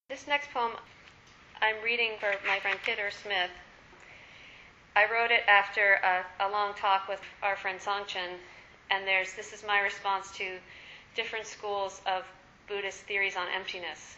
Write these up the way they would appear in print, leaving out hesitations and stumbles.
This next poem I'm reading for my friend Kidder Smith. I wrote it after a long talk with our friend Songchen, and this is my response to different schools of Buddhist theories on emptiness.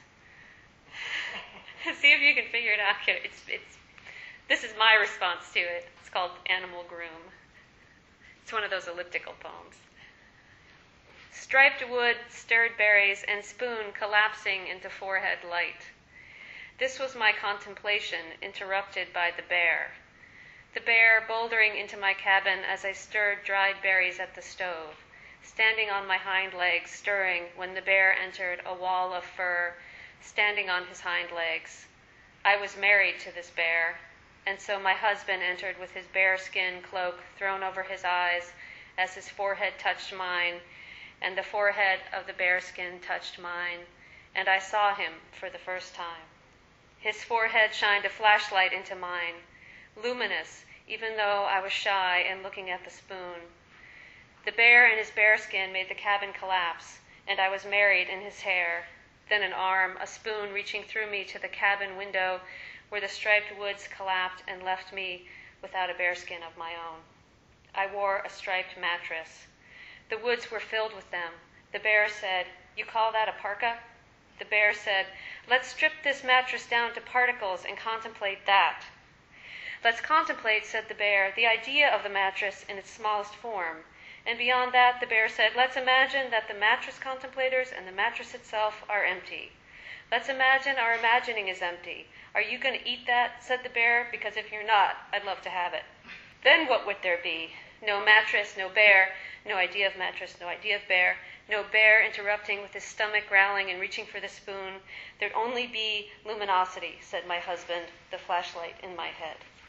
See if you can figure it out here. This is my response to it. It's called Animal Groom. It's one of those elliptical poems. Striped wood, stirred berries, and spoon collapsing into forehead light. This was my contemplation, interrupted by the bear. The bear bouldering into my cabin as I stirred dried berries at the stove, standing on my hind legs, stirring when the bear entered a wall of fur, standing on his hind legs. I was married to this bear, and so my husband entered with his bearskin cloak thrown over his eyes as his forehead touched mine, and the forehead of the bearskin touched mine, and I saw him for the first time. His forehead shined a flashlight into mine, luminous, even though I was shy and looking at the spoon. The bear and his bearskin made the cabin collapse, and I was married in his hair. Then an arm, a spoon reaching through me to the cabin window where the striped woods collapsed and left me without a bearskin of my own. I wore a striped mattress. The woods were filled with them. The bear said, "You call that a parka?" The bear said, "Let's strip this mattress down to particles and contemplate that." "Let's contemplate," said the bear, "the idea of the mattress in its smallest form." And beyond that, the bear said, "Let's imagine that the mattress contemplators and the mattress itself are empty. Let's imagine our imagining is empty. Are you going to eat that?" said the bear, "because if you're not, I'd love to have it." Then what would there be? No mattress, no bear, no idea of mattress, no idea of bear, no bear interrupting with his stomach growling and reaching for the spoon. There'd only be luminosity, said my husband, the flashlight in my head.